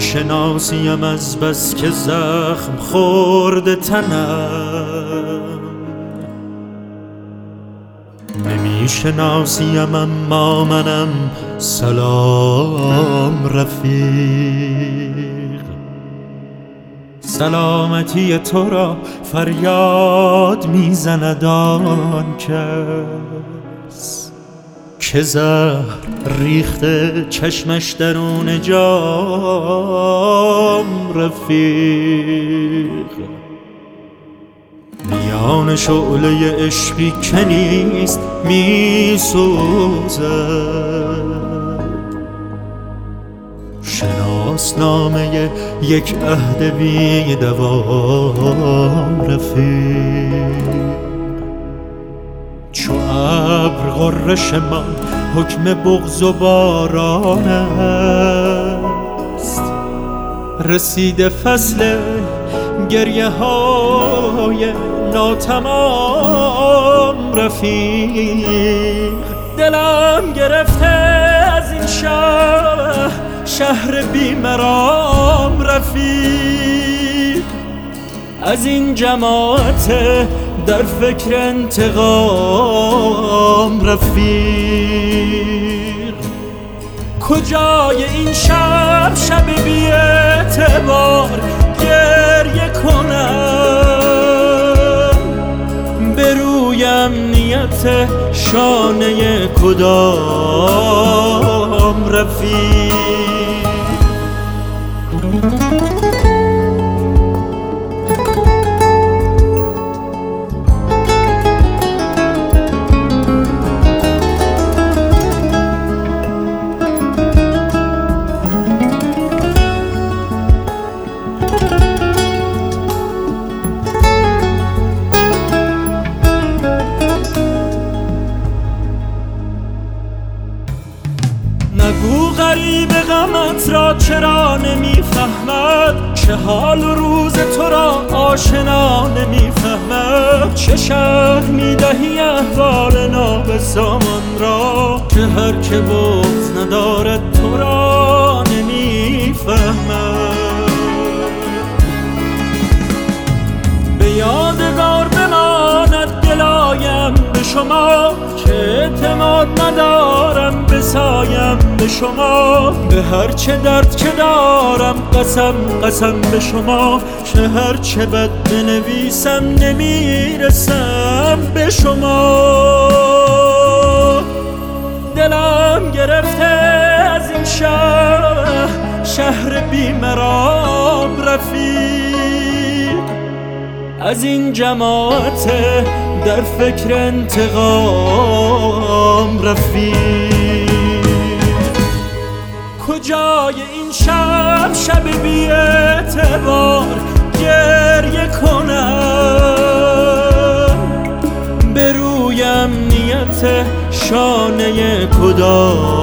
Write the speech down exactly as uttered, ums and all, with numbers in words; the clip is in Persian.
نمیشناسیم از بس که زخم خورده تنم، نمیشناسیم اما منم سلام رفیق. سلامتی تو را فریاد میزند آن کس که زهر ریخته چشمش درون جام رفیق. میان شعله عشقی که نیست میسوزد، شناسنامه یک عهد بی دوام رفیق. چو ابر غرش من حکم بغض و باران است، رسیده فصل گریه های ناتمام رفیق. دلم گرفته از این شهر شهر بیمرام رفیق، از این جماعت در فکر انتقام رفیق. کجای این شب شب بی اعتبار گریه کنم، به روی امنیت شانه کدام رفیق. نگو غریب غمت را چرا نمیفهمد، چه حال و روز تو را آشنا نمیفهمد. چه شرح میدهی احوال نابسامان را که هر که بغض ندارد تو را نمیفهمد. به یادگار بماند گلایم به شما که اعتماد ندارم بسایم به شما. به هر چه درد که دارم قسم قسم به شما که هر چه بد بنویسم نمیرسم به شما. دلم گرفته از این شهر شهر بیمرام رفیق، از این جماعت در فکر انتقام رفیق. کجای این شب شب بی اعتبار گریه کنم، به روی امنیت شانه کدام